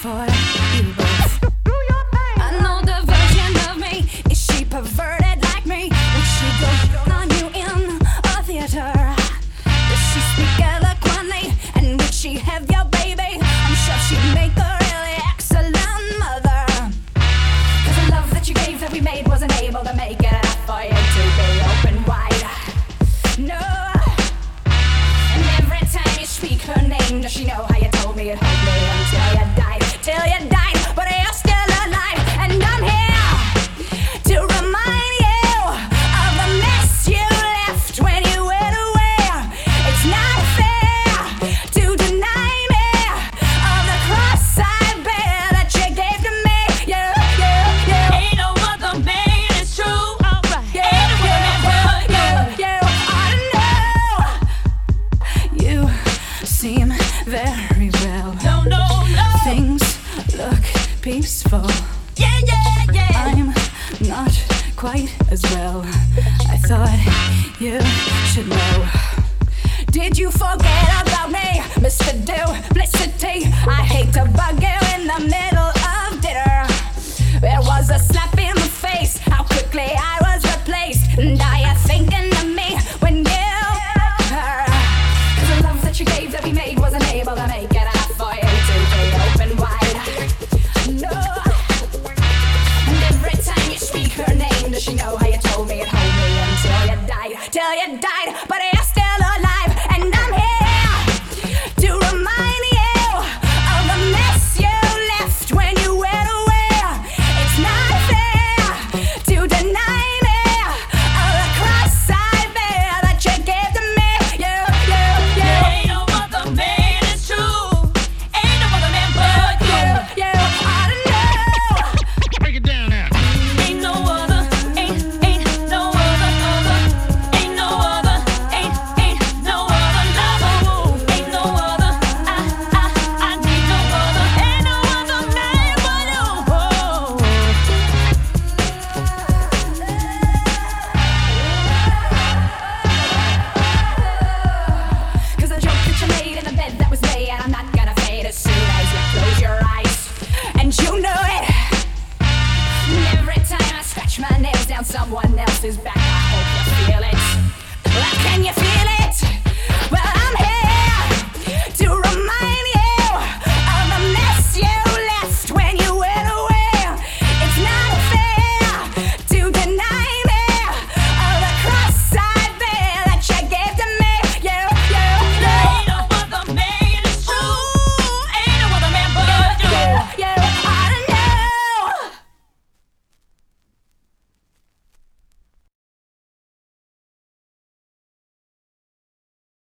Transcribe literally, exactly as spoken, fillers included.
for you both. I know the version of me. Is she perverted like me? Would she go on you in a theater? Does she speak eloquently? And would she have your baby? I'm sure she'd make a really excellent mother. Cause the love that you gave that we made wasn't able to make it enough for you to be open wide. No. And every time you speak her name, does she know how you told me it hurt me until you died? Till you died, but you're still alive. And I'm here to remind you of the mess you left when you went away. It's not fair to deny me of the cross I bear that you gave to me. You, you, you. Ain't no other man, it's true. Alright. You, Ain't no you, other man but you, you, you ought to know. You seem very well. No, no, no. Things look peaceful. Yeah, yeah, yeah. I'm not quite as well. I thought you should know. Did you forget about me, Mister Duplicity? I hate to bug you in the middle of dinner. There was a slap in the face, how quickly I was replaced. And are you thinking of me when you her? Cause the love that you gave that we made wasn't able to make it enough for you to be open wide. No. And every time you speak her name, does she know how you told me it hold me until you died? Till you died, but you're still alive. And I'm here to remind you of the mess you left when you went away. It's not fair to deny me of the cross I bear that you gave to me. You, you, you. Ain't no other man, it's true. Ain't no other man but you. You, you ought to know. Break it down now. Ain't no other, ain't, ain't no other, other. Ain't no other, ain't, ain't no other lover. Ain't no other, I, I, I need no other. Ain't no other man but you. Cause the joke that you made in the bed that was me, and I'm not gonna fade as soon as you close your eyes. And you know it. And every time I scratch my nails down someone else's back, I hope you feel it. Well, can you feel it?